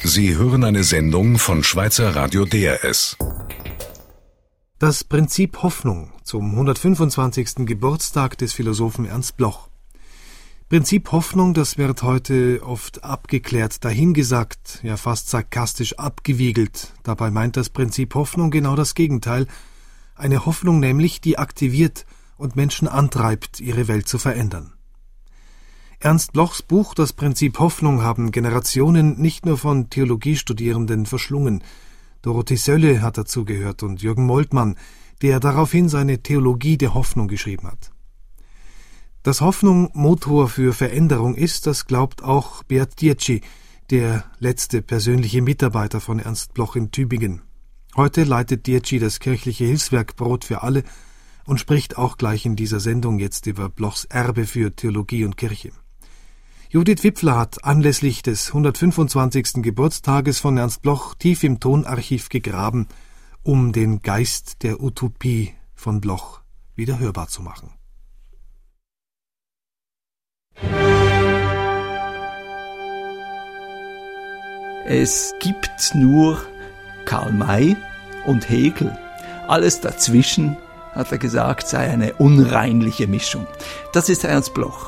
Sie hören eine Sendung von Schweizer Radio DRS. Das Prinzip Hoffnung zum 125. Geburtstag des Philosophen Ernst Bloch. Prinzip Hoffnung, das wird heute oft abgeklärt, dahingesagt, ja fast sarkastisch abgewiegelt. Dabei meint das Prinzip Hoffnung genau das Gegenteil. Eine Hoffnung nämlich, die aktiviert und Menschen antreibt, ihre Welt zu verändern. Ernst Blochs Buch Das Prinzip Hoffnung haben Generationen nicht nur von Theologiestudierenden verschlungen. Dorothee Sölle hat dazugehört und Jürgen Moltmann, der daraufhin seine Theologie der Hoffnung geschrieben hat. Dass Hoffnung Motor für Veränderung ist, das glaubt auch Beat Dietschi, der letzte persönliche Mitarbeiter von Ernst Bloch in Tübingen. Heute leitet Dietschi das kirchliche Hilfswerk Brot für alle und spricht auch gleich in dieser Sendung jetzt über Blochs Erbe für Theologie und Kirche. Judith Wipfler hat anlässlich des 125. Geburtstages von Ernst Bloch tief im Tonarchiv gegraben, um den Geist der Utopie von Bloch wieder hörbar zu machen. Es gibt nur Karl May und Hegel. Alles dazwischen, hat er gesagt, sei eine unreinliche Mischung. Das ist Ernst Bloch.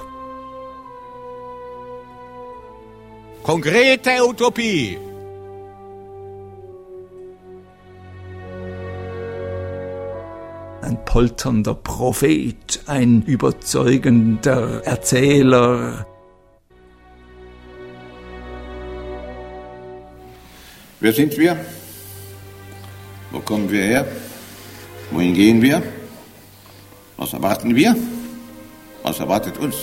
Konkrete Utopie. Ein polternder Prophet, ein überzeugender Erzähler. Wer sind wir? Wo kommen wir her? Wohin gehen wir? Was erwarten wir? Was erwartet uns?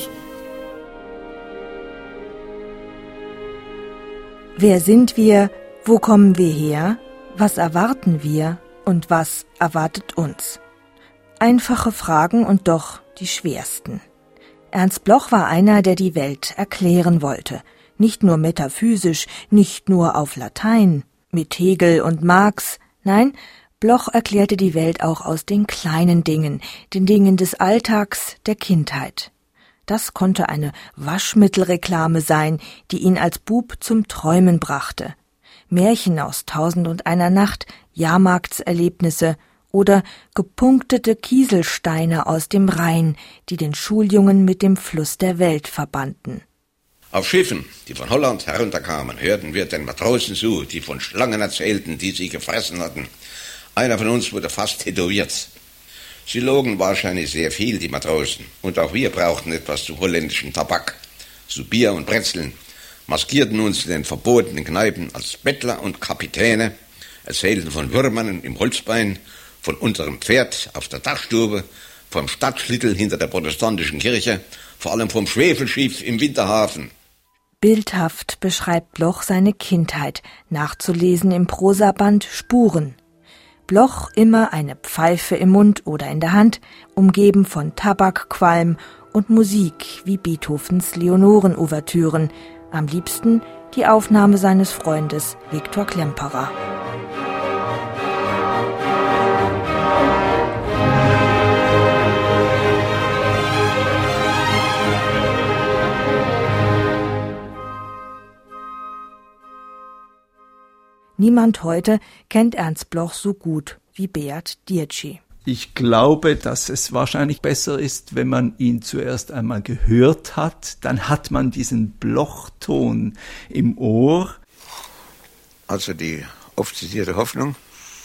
Wer sind wir? Wo kommen wir her? Was erwarten wir? Und was erwartet uns? Einfache Fragen und doch die schwersten. Ernst Bloch war einer, der die Welt erklären wollte. Nicht nur metaphysisch, nicht nur auf Latein, mit Hegel und Marx. Nein, Bloch erklärte die Welt auch aus den kleinen Dingen, den Dingen des Alltags, der Kindheit. Das konnte eine Waschmittelreklame sein, die ihn als Bub zum Träumen brachte. Märchen aus 1001 Nacht, Jahrmarktserlebnisse oder gepunktete Kieselsteine aus dem Rhein, die den Schuljungen mit dem Fluss der Welt verbanden. Auf Schiffen, die von Holland herunterkamen, hörten wir den Matrosen zu, die von Schlangen erzählten, die sie gefressen hatten. Einer von uns wurde fast tätowiert. Sie logen wahrscheinlich sehr viel, die Matrosen. Und auch wir brauchten etwas zu holländischen Tabak, zu Bier und Brezeln, maskierten uns in den verbotenen Kneipen als Bettler und Kapitäne, erzählten von Würmern im Holzbein, von unserem Pferd auf der Dachstube, vom Stadtschlittel hinter der protestantischen Kirche, vor allem vom Schwefelschiff im Winterhafen. Bildhaft beschreibt Bloch seine Kindheit, nachzulesen im Prosaband Spuren. Bloch immer eine Pfeife im Mund oder in der Hand, umgeben von Tabakqualm und Musik wie Beethovens Leonoren-Ouvertüren, am liebsten die Aufnahme seines Freundes Viktor Klemperer. Niemand heute kennt Ernst Bloch so gut wie Beat Dietschi. Ich glaube, dass es wahrscheinlich besser ist, wenn man ihn zuerst einmal gehört hat. Dann hat man diesen Blochton im Ohr. Also die oft zitierte Hoffnung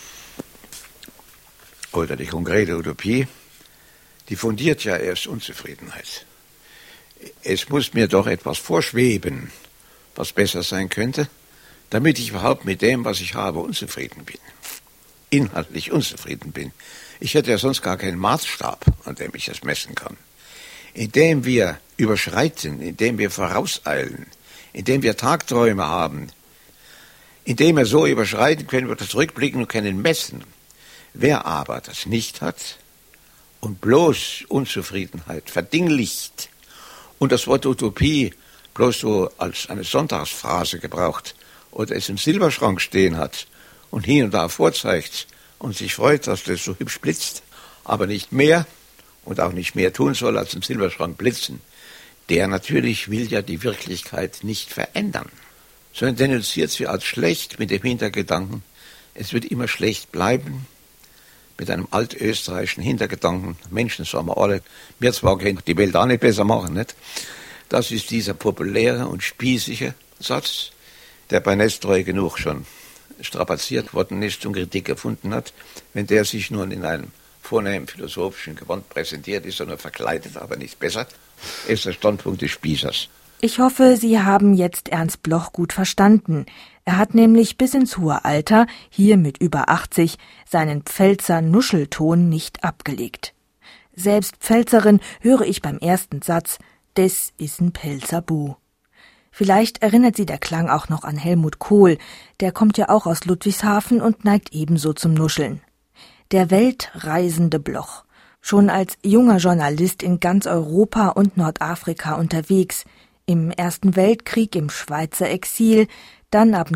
oder die konkrete Utopie, die fundiert ja erst Unzufriedenheit. Es muss mir doch etwas vorschweben, was besser sein könnte, damit ich überhaupt mit dem, was ich habe, unzufrieden bin. Inhaltlich unzufrieden bin. Ich hätte ja sonst gar keinen Maßstab, an dem ich das messen kann. Indem wir überschreiten, indem wir vorauseilen, indem wir Tagträume haben, indem wir so überschreiten, können wir das zurückblicken und können messen. Wer aber das nicht hat und bloß Unzufriedenheit verdinglicht und das Wort Utopie bloß so als eine Sonntagsphrase gebraucht, oder es im Silberschrank stehen hat und hier und da vorzeigt und sich freut, dass das so hübsch blitzt, aber nicht mehr und auch nicht mehr tun soll, als im Silberschrank blitzen, der natürlich will ja die Wirklichkeit nicht verändern, sondern denunziert sie als schlecht mit dem Hintergedanken, es wird immer schlecht bleiben, mit einem altösterreichischen Hintergedanken, Menschen sollen wir alle, wir zwar können die Welt auch nicht besser machen, nicht? Das ist dieser populäre und spießige Satz, der bei Nestroy genug schon strapaziert worden ist und Kritik gefunden hat. Wenn der sich nun in einem vornehmen philosophischen Gewand präsentiert, ist er nur verkleidet, aber nicht besser, ist der Standpunkt des Spießers. Ich hoffe, Sie haben jetzt Ernst Bloch gut verstanden. Er hat nämlich bis ins hohe Alter, hier mit über 80, seinen Pfälzer Nuschelton nicht abgelegt. Selbst Pfälzerin höre ich beim ersten Satz, des is n Pelzer Bu. Vielleicht erinnert Sie der Klang auch noch an Helmut Kohl, der kommt ja auch aus Ludwigshafen und neigt ebenso zum Nuscheln. Der weltreisende Bloch, schon als junger Journalist in ganz Europa und Nordafrika unterwegs, im Ersten Weltkrieg im Schweizer Exil, dann ab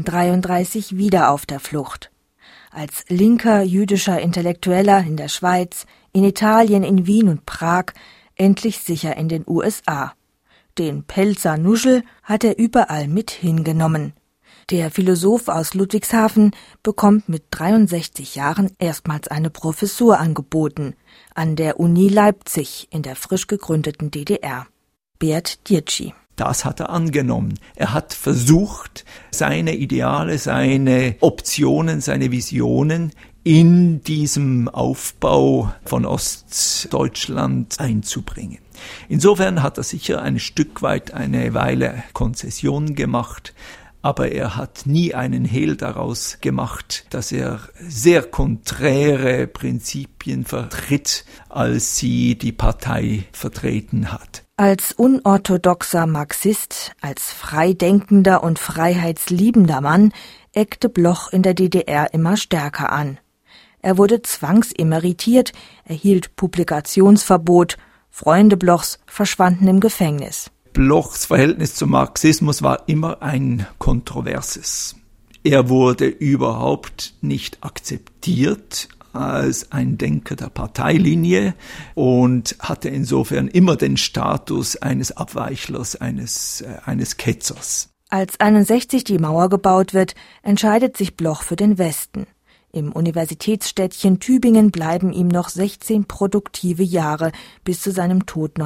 1933 wieder auf der Flucht. Als linker jüdischer Intellektueller in der Schweiz, in Italien, in Wien und Prag, endlich sicher in den USA. Den Pelzer Nuschel hat er überall mit hingenommen. Der Philosoph aus Ludwigshafen bekommt mit 63 Jahren erstmals eine Professur angeboten an der Uni Leipzig in der frisch gegründeten DDR. Beat Dietschi. Das hat er angenommen. Er hat versucht, seine Ideale, seine Optionen, seine Visionen in diesem Aufbau von Ostdeutschland einzubringen. Insofern hat er sicher ein Stück weit eine Weile Konzessionen gemacht, aber er hat nie einen Hehl daraus gemacht, dass er sehr konträre Prinzipien vertritt, als sie die Partei vertreten hat. Als unorthodoxer Marxist, als freidenkender und freiheitsliebender Mann eckte Bloch in der DDR immer stärker an. Er wurde zwangsemeritiert, erhielt Publikationsverbot, Freunde Blochs verschwanden im Gefängnis. Blochs Verhältnis zum Marxismus war immer ein kontroverses. Er wurde überhaupt nicht akzeptiert als ein Denker der Parteilinie und hatte insofern immer den Status eines Abweichlers, eines Ketzers. Als 1961 die Mauer gebaut wird, entscheidet sich Bloch für den Westen. Im Universitätsstädtchen Tübingen bleiben ihm noch 16 produktive Jahre bis zu seinem Tod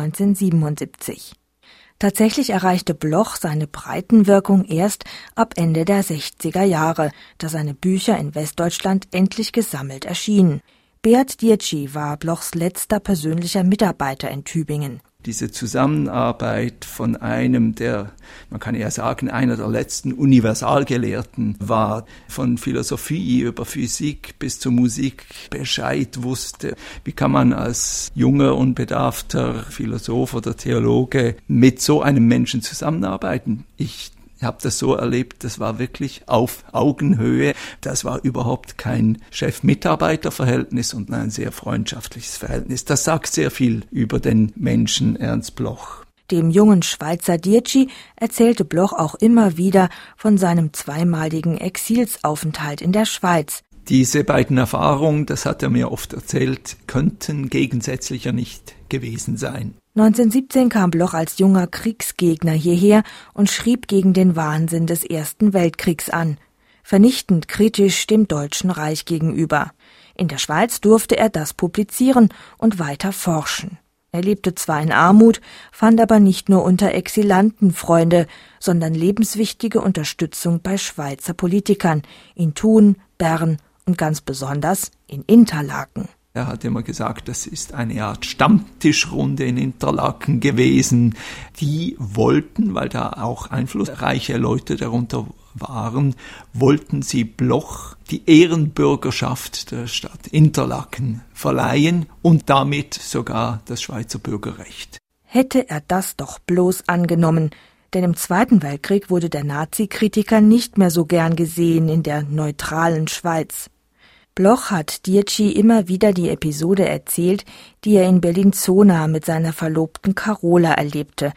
1977. Tatsächlich erreichte Bloch seine Breitenwirkung erst ab Ende der 60er Jahre, da seine Bücher in Westdeutschland endlich gesammelt erschienen. Beat Dietschi war Blochs letzter persönlicher Mitarbeiter in Tübingen. Diese Zusammenarbeit von einem der, man kann ja sagen, einer der letzten Universalgelehrten war, von Philosophie über Physik bis zur Musik Bescheid wusste. Wie kann man als junger, unbedarfter Philosoph oder Theologe mit so einem Menschen zusammenarbeiten? Ich habe das so erlebt, das war wirklich auf Augenhöhe. Das war überhaupt kein Chef-Mitarbeiter-Verhältnis, sondern ein sehr freundschaftliches Verhältnis. Das sagt sehr viel über den Menschen Ernst Bloch. Dem jungen Schweizer Dietschi erzählte Bloch auch immer wieder von seinem zweimaligen Exilsaufenthalt in der Schweiz. Diese beiden Erfahrungen, das hat er mir oft erzählt, könnten gegensätzlicher nicht gewesen sein. 1917 kam Bloch als junger Kriegsgegner hierher und schrieb gegen den Wahnsinn des Ersten Weltkriegs an, vernichtend kritisch dem Deutschen Reich gegenüber. In der Schweiz durfte er das publizieren und weiter forschen. Er lebte zwar in Armut, fand aber nicht nur unter Exilanten Freunde, sondern lebenswichtige Unterstützung bei Schweizer Politikern in Thun, Bern und ganz besonders in Interlaken. Er hat immer gesagt, das ist eine Art Stammtischrunde in Interlaken gewesen. Die wollten, weil da auch einflussreiche Leute darunter waren, wollten sie Bloch die Ehrenbürgerschaft der Stadt Interlaken verleihen und damit sogar das Schweizer Bürgerrecht. Hätte er das doch bloß angenommen, denn im Zweiten Weltkrieg wurde der Nazi-Kritiker nicht mehr so gern gesehen in der neutralen Schweiz. Bloch hat Dietschi immer wieder die Episode erzählt, die er in Bellinzona mit seiner Verlobten Carola erlebte.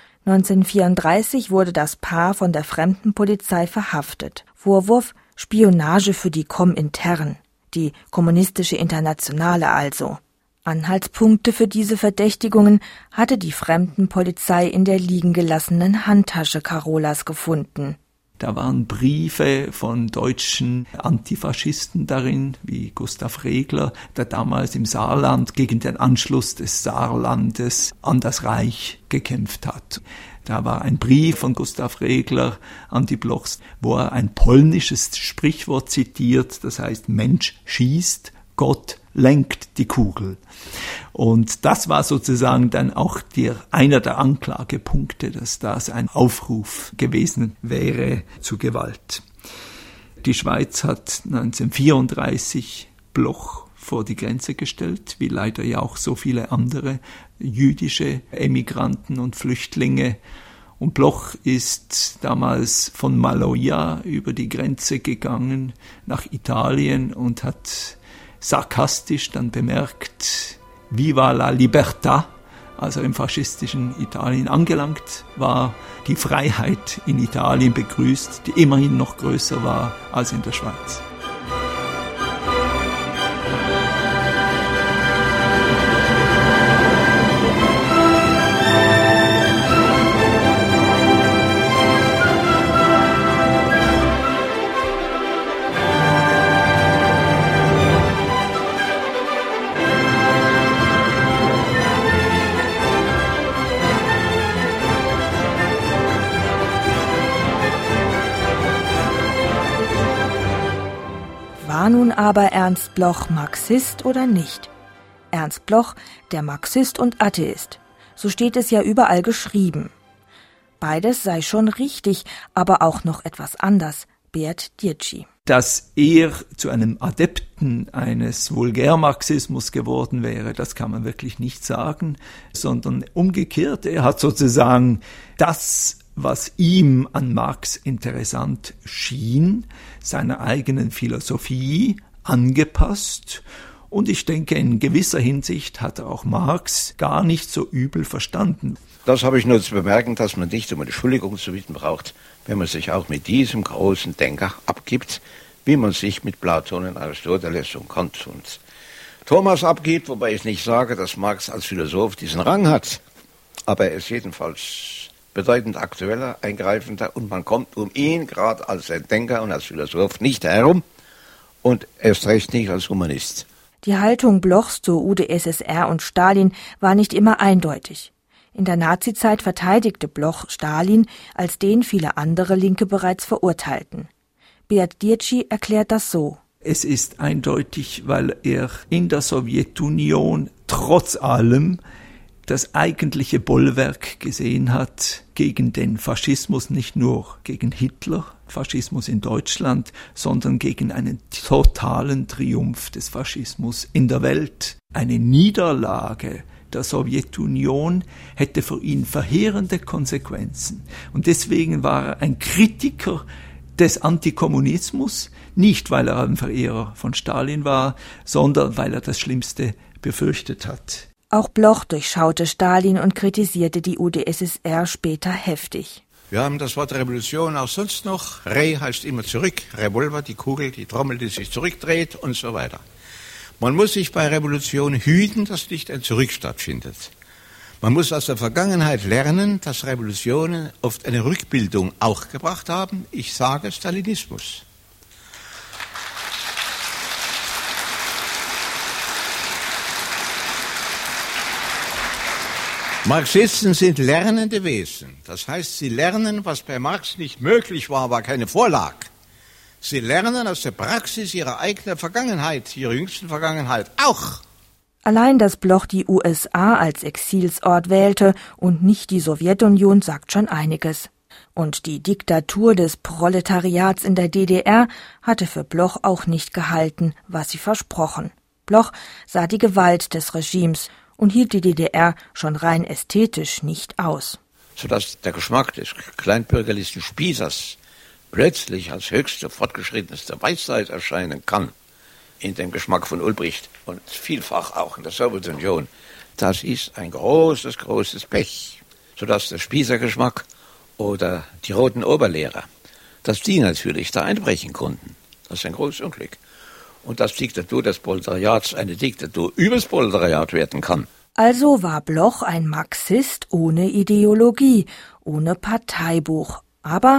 1934 wurde das Paar von der Fremdenpolizei verhaftet. Vorwurf: Spionage für die Komintern, die kommunistische Internationale also. Anhaltspunkte für diese Verdächtigungen hatte die Fremdenpolizei in der liegen gelassenen Handtasche Carolas gefunden. Da waren Briefe von deutschen Antifaschisten darin, wie Gustav Regler, der damals im Saarland gegen den Anschluss des Saarlandes an das Reich gekämpft hat. Da war ein Brief von Gustav Regler an die Blochs, wo er ein polnisches Sprichwort zitiert, das heißt, Mensch schießt, Gott lenkt die Kugel. Und das war sozusagen dann auch einer der Anklagepunkte, dass das ein Aufruf gewesen wäre zu Gewalt. Die Schweiz hat 1934 Bloch vor die Grenze gestellt, wie leider ja auch so viele andere jüdische Emigranten und Flüchtlinge. Und Bloch ist damals von Maloja über die Grenze gegangen nach Italien und hat sarkastisch dann bemerkt, Viva la libertà, als er im faschistischen Italien angelangt war, die Freiheit in Italien begrüßt, die immerhin noch größer war als in der Schweiz. War nun aber Ernst Bloch Marxist oder nicht? Ernst Bloch, der Marxist und Atheist. So steht es ja überall geschrieben. Beides sei schon richtig, aber auch noch etwas anders. Beat Diertschy. Dass er zu einem Adepten eines Vulgärmarxismus geworden wäre, das kann man wirklich nicht sagen, sondern umgekehrt, er hat sozusagen das, was ihm an Marx interessant schien, seiner eigenen Philosophie angepasst. Und ich denke, in gewisser Hinsicht hat er auch Marx gar nicht so übel verstanden. Das habe ich nur zu bemerken, dass man nicht um eine Entschuldigung zu bitten braucht, wenn man sich auch mit diesem großen Denker abgibt, wie man sich mit Platon und Aristoteles und Kant und Thomas abgibt, wobei ich nicht sage, dass Marx als Philosoph diesen Rang hat. Aber er ist jedenfalls bedeutend aktueller, eingreifender und man kommt um ihn gerade als ein Denker und als Philosoph nicht herum und erst recht nicht als Humanist. Die Haltung Blochs zur UdSSR und Stalin war nicht immer eindeutig. In der Nazizeit verteidigte Bloch Stalin, als den viele andere Linke bereits verurteilten. Beat Diertschy erklärt das so. Es ist eindeutig, weil er in der Sowjetunion trotz allem das eigentliche Bollwerk gesehen hat gegen den Faschismus, nicht nur gegen Hitler, Faschismus in Deutschland, sondern gegen einen totalen Triumph des Faschismus in der Welt. Eine Niederlage der Sowjetunion hätte für ihn verheerende Konsequenzen. Und deswegen war er ein Kritiker des Antikommunismus, nicht weil er ein Verehrer von Stalin war, sondern weil er das Schlimmste befürchtet hat. Auch Bloch durchschaute Stalin und kritisierte die UdSSR später heftig. Wir haben das Wort Revolution auch sonst noch. Re heißt immer zurück, Revolver, die Kugel, die Trommel, die sich zurückdreht und so weiter. Man muss sich bei Revolution hüten, dass nicht ein Zurück stattfindet. Man muss aus der Vergangenheit lernen, dass Revolutionen oft eine Rückbildung auch gebracht haben. Ich sage Stalinismus. Marxisten sind lernende Wesen. Das heißt, sie lernen, was bei Marx nicht möglich war, war keine Vorlage. Sie lernen aus der Praxis ihrer eigenen Vergangenheit, ihrer jüngsten Vergangenheit auch. Allein, dass Bloch die USA als Exilsort wählte und nicht die Sowjetunion, sagt schon einiges. Und die Diktatur des Proletariats in der DDR hatte für Bloch auch nicht gehalten, was sie versprochen. Bloch sah die Gewalt des Regimes und hielt die DDR schon rein ästhetisch nicht aus. Sodass der Geschmack des kleinbürgerlichen Spießers plötzlich als höchste, fortgeschrittenste Weisheit erscheinen kann, in dem Geschmack von Ulbricht und vielfach auch in der Sowjetunion, das ist ein großes, großes Pech. Sodass der Spießergeschmack oder die roten Oberlehrer, dass die natürlich da einbrechen konnten. Das ist ein großes Unglück. Und dass Diktatur des Proletariats eine Diktatur übers Proletariat werden kann. Also war Bloch ein Marxist ohne Ideologie, ohne Parteibuch, aber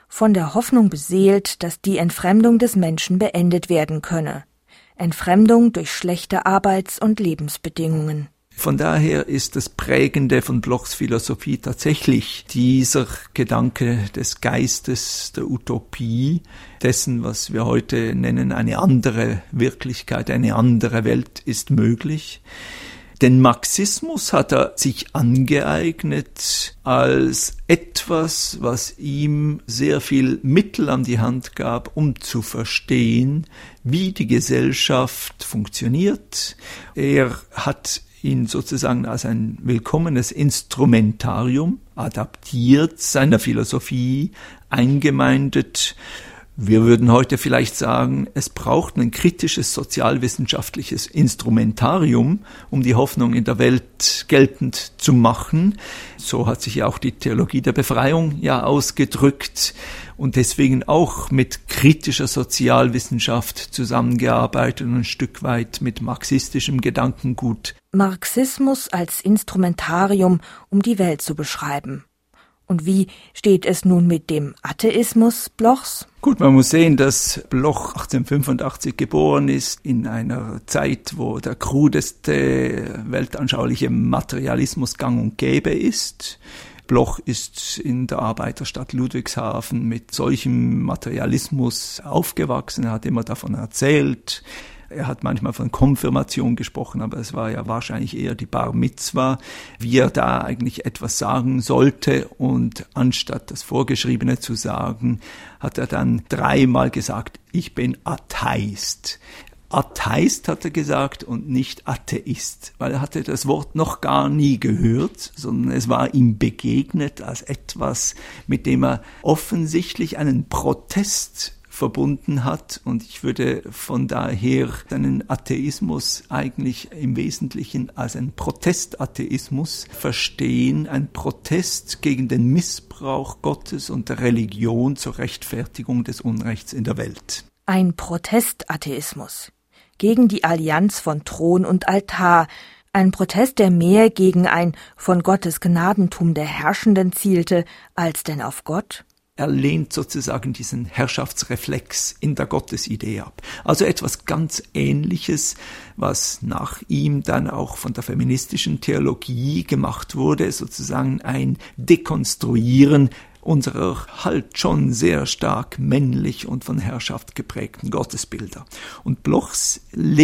von der Hoffnung beseelt, dass die Entfremdung des Menschen beendet werden könne. Entfremdung durch schlechte Arbeits- und Lebensbedingungen. Von daher ist das Prägende von Blochs Philosophie tatsächlich dieser Gedanke des Geistes, der Utopie, dessen, was wir heute nennen, eine andere Wirklichkeit, eine andere Welt ist möglich. Den Marxismus hat er sich angeeignet als etwas, was ihm sehr viel Mittel an die Hand gab, um zu verstehen, wie die Gesellschaft funktioniert. Er hat ihn sozusagen als ein willkommenes Instrumentarium adaptiert, seiner Philosophie eingemeindet. Wir würden heute vielleicht sagen, es braucht ein kritisches sozialwissenschaftliches Instrumentarium, um die Hoffnung in der Welt geltend zu machen. So hat sich ja auch die Theologie der Befreiung ja ausgedrückt und deswegen auch mit kritischer Sozialwissenschaft zusammengearbeitet und ein Stück weit mit marxistischem Gedankengut. Marxismus als Instrumentarium, um die Welt zu beschreiben. Und wie steht es nun mit dem Atheismus Blochs? Gut, man muss sehen, dass Bloch 1885 geboren ist, in einer Zeit, wo der krudeste weltanschauliche Materialismus gang und gäbe ist. Bloch ist in der Arbeiterstadt Ludwigshafen mit solchem Materialismus aufgewachsen. Er hat immer davon erzählt. Er hat manchmal von Konfirmation gesprochen, aber es war ja wahrscheinlich eher die Bar Mitzwa, wie er da eigentlich etwas sagen sollte. Und anstatt das Vorgeschriebene zu sagen, hat er dann 3-mal gesagt, ich bin Atheist. Atheist hat er gesagt und nicht Atheist, weil er hatte das Wort noch gar nie gehört, sondern es war ihm begegnet als etwas, mit dem er offensichtlich einen Protest verbunden hat, und ich würde von daher seinen Atheismus eigentlich im Wesentlichen als einen Protestatheismus verstehen, ein Protest gegen den Missbrauch Gottes und der Religion zur Rechtfertigung des Unrechts in der Welt. Ein Protestatheismus gegen die Allianz von Thron und Altar, ein Protest, der mehr gegen ein von Gottes Gnadentum der Herrschenden zielte, als denn auf Gott? Er lehnt sozusagen diesen Herrschaftsreflex in der Gottesidee ab. Also etwas ganz Ähnliches, was nach ihm dann auch von der feministischen Theologie gemacht wurde, sozusagen ein Dekonstruieren unserer halt schon sehr stark männlich und von Herrschaft geprägten Gottesbilder. Und Blochs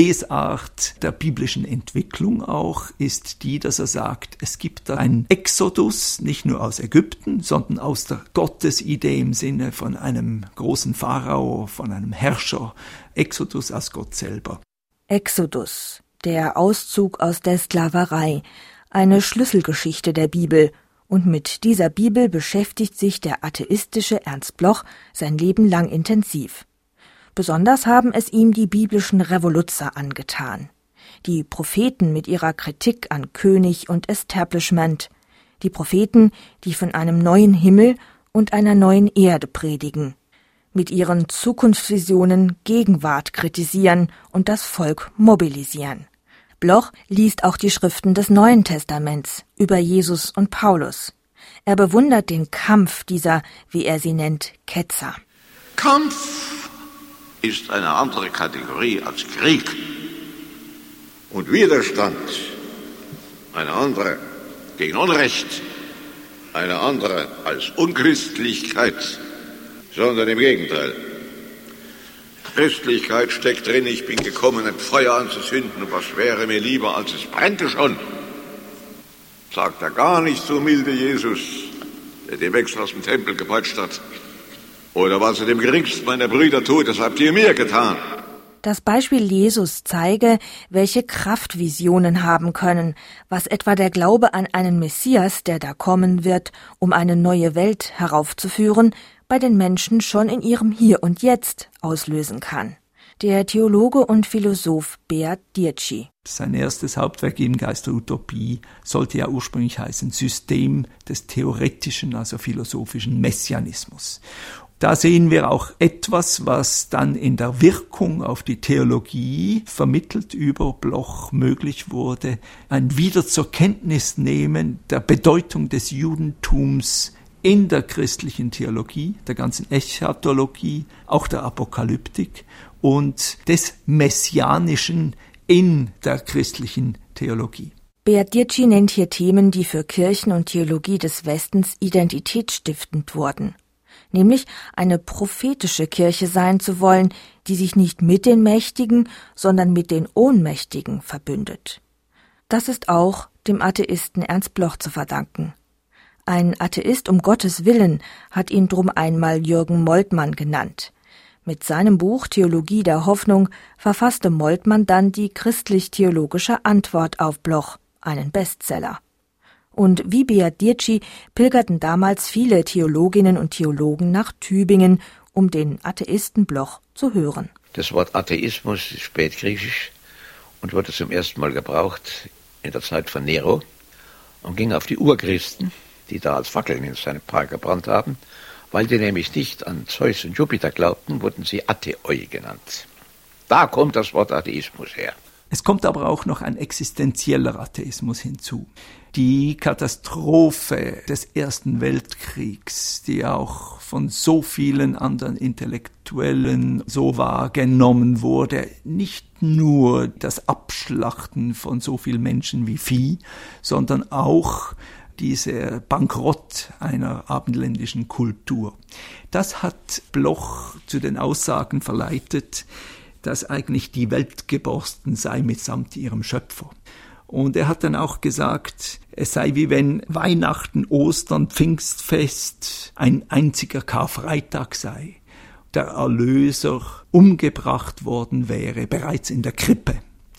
Lesart der biblischen Entwicklung auch ist die, dass er sagt, es gibt einen Exodus, nicht nur aus Ägypten, sondern aus der Gottesidee im Sinne von einem großen Pharao, von einem Herrscher. Exodus als Gott selber. Exodus, der Auszug aus der Sklaverei, eine Schlüsselgeschichte der Bibel. Und mit dieser Bibel beschäftigt sich der atheistische Ernst Bloch sein Leben lang intensiv. Besonders haben es ihm die biblischen Revoluzzer angetan. Die Propheten mit ihrer Kritik an König und Establishment. Die Propheten, die von einem neuen Himmel und einer neuen Erde predigen. Mit ihren Zukunftsvisionen Gegenwart kritisieren und das Volk mobilisieren. Bloch liest auch die Schriften des Neuen Testaments über Jesus und Paulus. Er bewundert den Kampf dieser, wie er sie nennt, Ketzer. Kampf ist eine andere Kategorie als Krieg. Und Widerstand eine andere gegen Unrecht, eine andere als Unchristlichkeit, sondern im Gegenteil. Christlichkeit steckt drin, ich bin gekommen, ein Feuer anzuzünden, und was wäre mir lieber, als es brennte schon. Sagt er gar nicht so milde Jesus, der den Wechsel aus dem Tempel gepeitscht hat. Oder was er dem geringsten meiner Brüder tut, das habt ihr mir getan. Das Beispiel Jesus zeige, welche Kraft Visionen haben können, was etwa der Glaube an einen Messias, der da kommen wird, um eine neue Welt heraufzuführen, bei den Menschen schon in ihrem Hier und Jetzt auslösen kann. Der Theologe und Philosoph Beat Diertschy. Sein erstes Hauptwerk im Geist der Utopie sollte ja ursprünglich heißen System des theoretischen, also philosophischen Messianismus. Da sehen wir auch etwas, was dann in der Wirkung auf die Theologie vermittelt über Bloch möglich wurde, ein wieder zur Kenntnis nehmen der Bedeutung des Judentums in der christlichen Theologie, der ganzen Eschatologie, auch der Apokalyptik und des Messianischen in der christlichen Theologie. Beat Dirczi nennt hier Themen, die für Kirchen und Theologie des Westens identitätsstiftend wurden. Nämlich eine prophetische Kirche sein zu wollen, die sich nicht mit den Mächtigen, sondern mit den Ohnmächtigen verbündet. Das ist auch dem Atheisten Ernst Bloch zu verdanken. Ein Atheist um Gottes Willen hat ihn drum einmal Jürgen Moltmann genannt. Mit seinem Buch Theologie der Hoffnung verfasste Moltmann dann die christlich-theologische Antwort auf Bloch, einen Bestseller. Und wie Beat Dirczi pilgerten damals viele Theologinnen und Theologen nach Tübingen, um den Atheisten Bloch zu hören. Das Wort Atheismus ist spätgriechisch und wurde zum ersten Mal gebraucht in der Zeit von Nero und ging auf die Urchristen, die da als Fackeln in seinem Park gebrannt haben. Weil die nämlich nicht an Zeus und Jupiter glaubten, wurden sie Atheoi genannt. Da kommt das Wort Atheismus her. Es kommt aber auch noch ein existenzieller Atheismus hinzu. Die Katastrophe des Ersten Weltkriegs, die auch von so vielen anderen Intellektuellen so wahrgenommen wurde, nicht nur das Abschlachten von so vielen Menschen wie Vieh, sondern auch dieser Bankrott einer abendländischen Kultur. Das hat Bloch zu den Aussagen verleitet, dass eigentlich die Welt geborsten sei mitsamt ihrem Schöpfer. Und er hat dann auch gesagt, es sei wie wenn Weihnachten, Ostern, Pfingstfest ein einziger Karfreitag sei. Der Erlöser umgebracht worden wäre, bereits in der Krippe.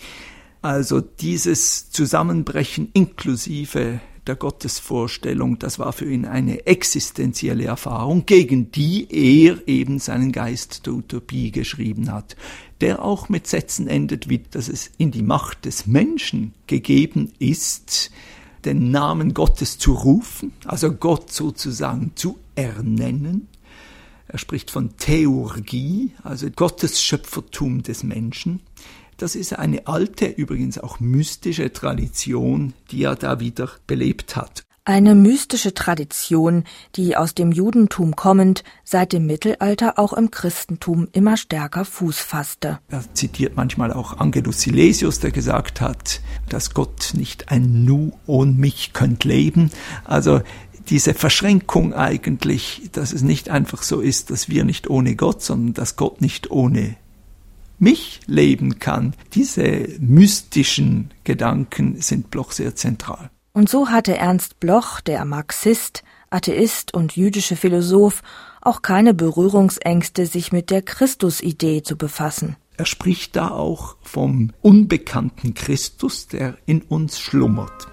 Also dieses Zusammenbrechen inklusive der Gottesvorstellung, das war für ihn eine existenzielle Erfahrung, gegen die er eben seinen Geist der Utopie geschrieben hat, der auch mit Sätzen endet, wie dass es in die Macht des Menschen gegeben ist, den Namen Gottes zu rufen, also Gott sozusagen zu ernennen. Er spricht von Theurgie, also Gottes Schöpfertum des Menschen. Das ist eine alte, übrigens auch mystische Tradition, die er da wieder belebt hat. Eine mystische Tradition, die aus dem Judentum kommend seit dem Mittelalter auch im Christentum immer stärker Fuß fasste. Er zitiert manchmal auch Angelus Silesius, der gesagt hat, dass Gott nicht ein Nu ohne mich könnt leben. Also diese Verschränkung eigentlich, dass es nicht einfach so ist, dass wir nicht ohne Gott, sondern dass Gott nicht ohne mich leben kann. Diese mystischen Gedanken sind Bloch sehr zentral. Und so hatte Ernst Bloch, der Marxist, Atheist und jüdische Philosoph, auch keine Berührungsängste, sich mit der Christusidee zu befassen. Er spricht da auch vom unbekannten Christus, der in uns schlummert.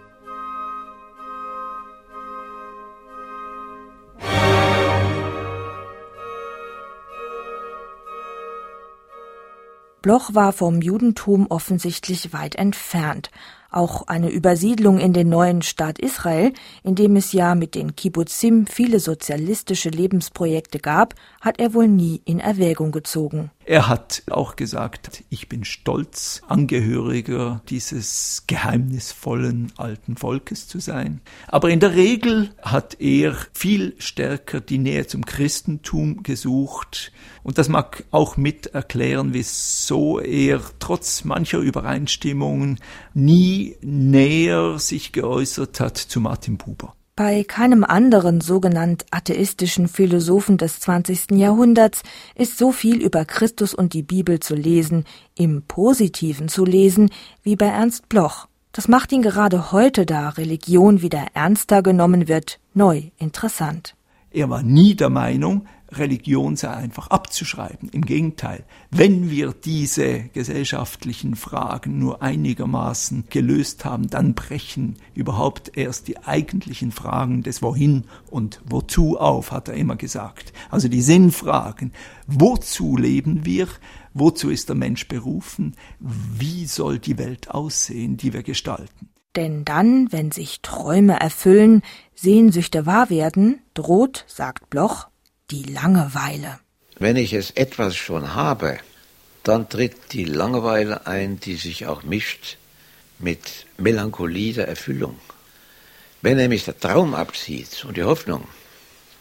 Bloch war vom Judentum offensichtlich weit entfernt. Auch eine Übersiedlung in den neuen Staat Israel, in dem es ja mit den Kibbutzim viele sozialistische Lebensprojekte gab, hat er wohl nie in Erwägung gezogen. Er hat auch gesagt, ich bin stolz, Angehöriger dieses geheimnisvollen alten Volkes zu sein. Aber in der Regel hat er viel stärker die Nähe zum Christentum gesucht. Und das mag auch mit erklären, wieso er trotz mancher Übereinstimmungen nie näher sich geäußert hat zu Martin Buber. Bei keinem anderen sogenannt atheistischen Philosophen des 20. Jahrhunderts ist so viel über Christus und die Bibel zu lesen, im Positiven zu lesen, wie bei Ernst Bloch. Das macht ihn gerade heute, da Religion wieder ernster genommen wird, neu interessant. Er war nie der Meinung, Religion sei einfach abzuschreiben. Im Gegenteil, wenn wir diese gesellschaftlichen Fragen nur einigermaßen gelöst haben, dann brechen überhaupt erst die eigentlichen Fragen des Wohin und Wozu auf, hat er immer gesagt. Also die Sinnfragen. Wozu leben wir? Wozu ist der Mensch berufen? Wie soll die Welt aussehen, die wir gestalten? Denn dann, wenn sich Träume erfüllen, Sehnsüchte wahr werden, droht, sagt Bloch, die Langeweile. Wenn ich es etwas schon habe, dann tritt die Langeweile ein, die sich auch mischt mit Melancholie der Erfüllung. Wenn nämlich der Traum abzieht und die Hoffnung,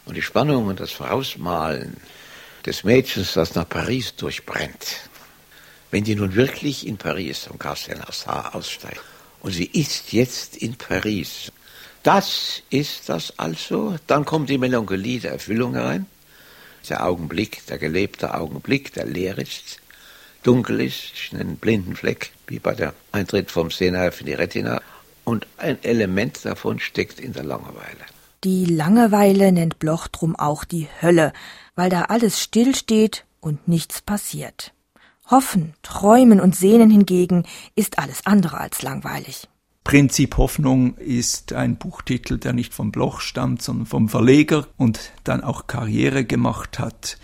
Und die Spannung und das Vorausmalen des Mädchens, das nach Paris durchbrennt, wenn die nun wirklich in Paris am Gare Saint-Lazare aussteigt und sie ist jetzt in Paris, das ist das also. Dann kommt die Melancholie der Erfüllung herein, der Augenblick, der gelebte Augenblick, der leer ist, dunkel ist, einen blinden Fleck, wie bei der Eintritt vom Sehnerv in die Retina. Und ein Element davon steckt in der Langeweile. Die Langeweile nennt Bloch drum auch die Hölle, weil da alles stillsteht und nichts passiert. Hoffen, Träumen und Sehnen hingegen ist alles andere als langweilig. Prinzip Hoffnung ist ein Buchtitel, der nicht vom Bloch stammt, sondern vom Verleger und dann auch Karriere gemacht hat.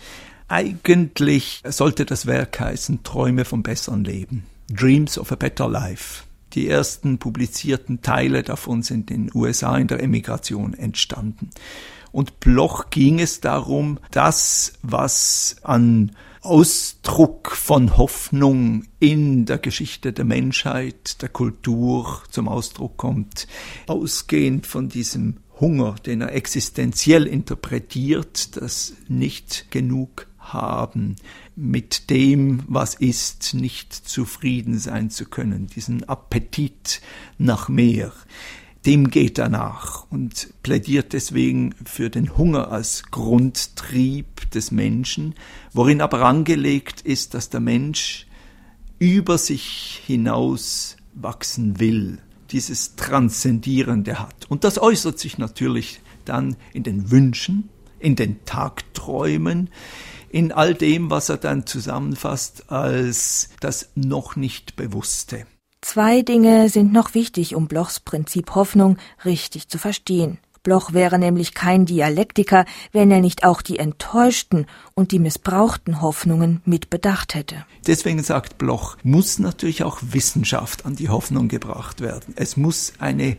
Eigentlich sollte das Werk heißen Träume vom besseren Leben. Dreams of a Better Life. Die ersten publizierten Teile davon sind in den USA in der Emigration entstanden. Und Bloch ging es darum, das, was an Ausdruck von Hoffnung in der Geschichte der Menschheit, der Kultur zum Ausdruck kommt, ausgehend von diesem Hunger, den er existenziell interpretiert, das nicht genug haben, mit dem, was ist, nicht zufrieden sein zu können, diesen Appetit nach mehr, dem geht er nach und plädiert deswegen für den Hunger als Grundtrieb des Menschen, worin aber angelegt ist, dass der Mensch über sich hinaus wachsen will, dieses Transzendierende hat. Und das äußert sich natürlich dann in den Wünschen, in den Tagträumen, in all dem, was er dann zusammenfasst als das noch nicht Bewusste. 2 Dinge sind noch wichtig, um Blochs Prinzip Hoffnung richtig zu verstehen. Bloch wäre nämlich kein Dialektiker, wenn er nicht auch die enttäuschten und die missbrauchten Hoffnungen mit bedacht hätte. Deswegen sagt Bloch, muss natürlich auch Wissenschaft an die Hoffnung gebracht werden. Es muss eine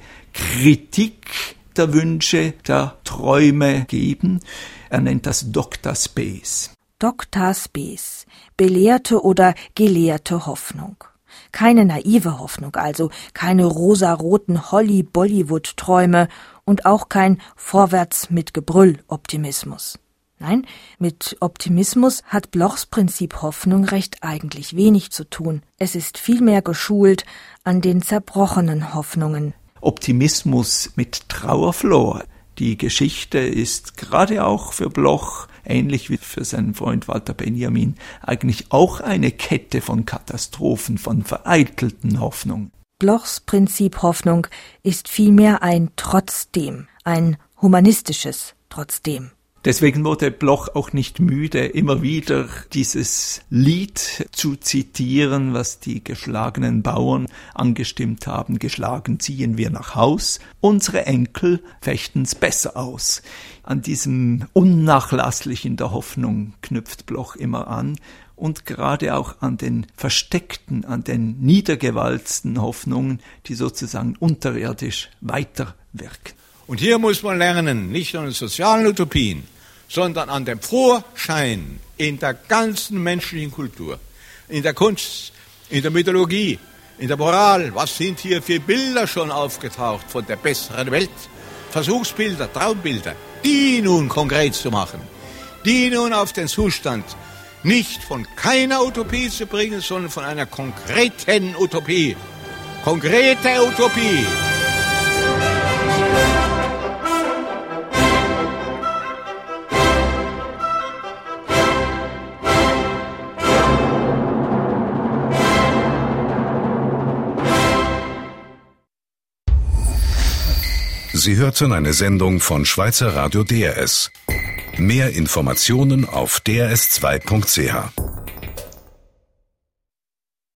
Kritik der Wünsche, der Träume geben. Er nennt das Dr. Space. Dr. Space, belehrte oder gelehrte Hoffnung. Keine naive Hoffnung, also keine rosaroten Holly-Bollywood-Träume und auch kein Vorwärts mit Gebrüll-Optimismus. Nein, mit Optimismus hat Blochs Prinzip Hoffnung recht eigentlich wenig zu tun. Es ist vielmehr geschult an den zerbrochenen Hoffnungen. Optimismus mit Trauerflor. Die Geschichte ist gerade auch für Bloch, ähnlich wie für seinen Freund Walter Benjamin, eigentlich auch eine Kette von Katastrophen, von vereitelten Hoffnungen. Blochs Prinzip Hoffnung ist vielmehr ein Trotzdem, ein humanistisches Trotzdem. Deswegen wurde Bloch auch nicht müde, immer wieder dieses Lied zu zitieren, was die geschlagenen Bauern angestimmt haben. Geschlagen ziehen wir nach Haus, unsere Enkel fechten's besser aus. An diesem Unnachlasslichen der Hoffnung knüpft Bloch immer an und gerade auch an den versteckten, an den niedergewalzten Hoffnungen, die sozusagen unterirdisch weiterwirken. Und hier muss man lernen, nicht nur an den sozialen Utopien, sondern an dem Vorschein in der ganzen menschlichen Kultur, in der Kunst, in der Mythologie, in der Moral. Was sind hier für Bilder schon aufgetaucht von der besseren Welt? Versuchsbilder, Traumbilder, die nun konkret zu machen, die nun auf den Zustand nicht von keiner Utopie zu bringen, sondern von einer konkreten Utopie. Konkrete Utopie. Sie hörten eine Sendung von Schweizer Radio DRS. Mehr Informationen auf drs2.ch.